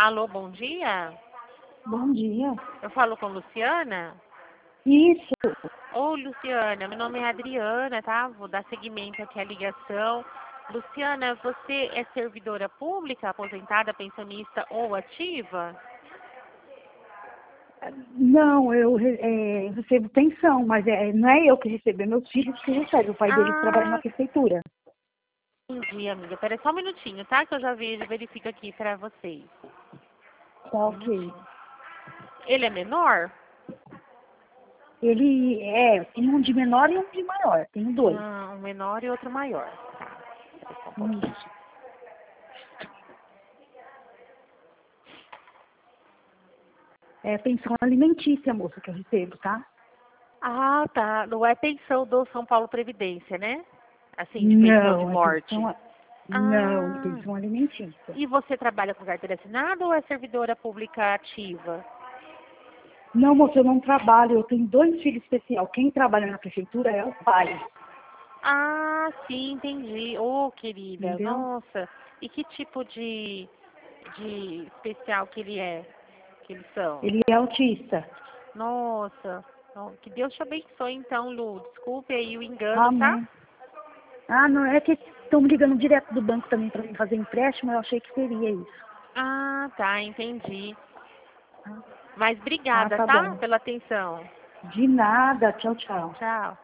Alô, bom dia. Bom dia. Eu falo com Luciana? Isso. Ô, Luciana, meu nome é Adriana, tá? Vou dar seguimento aqui à ligação. Luciana, você é servidora pública, aposentada, pensionista ou ativa? Não, eu recebo pensão, mas não é eu que recebo, é meus filhos que recebem. O pai deles trabalha na Ah, prefeitura. entendi, amiga. Pera só um minutinho, tá? Que eu já vejo, verifico aqui pra vocês. Tá Um ok. minutinho. Ele é menor? Tem um de menor e um de maior. Tenho dois. Um menor e outro maior. Tá, espera só um pouquinho. Isso. É pensão alimentícia, moça, que eu recebo, tá? Ah, tá. Não é pensão do São Paulo Previdência, né? Assim, de pensão de Não, morte. não, Ah, pensão alimentícia. e você trabalha com carteira assinada ou é servidora pública ativa? Não, moça, eu não trabalho, eu tenho dois filhos especial. Quem trabalha na prefeitura é o pai, Ah, sim, entendi. Ô, querida, entendeu? nossa. E que tipo de especial que ele é? Que eles são? Ele é autista. Nossa. Que Deus te abençoe então, Lu. Desculpe aí o engano, tá? Amém. Ah, não, é que estão me ligando direto do banco também para mim fazer empréstimo, eu achei que seria isso. Ah, tá, entendi. Ah, Mas obrigada, tá tá? bom. Pela atenção. De nada. Tchau, tchau. Tchau.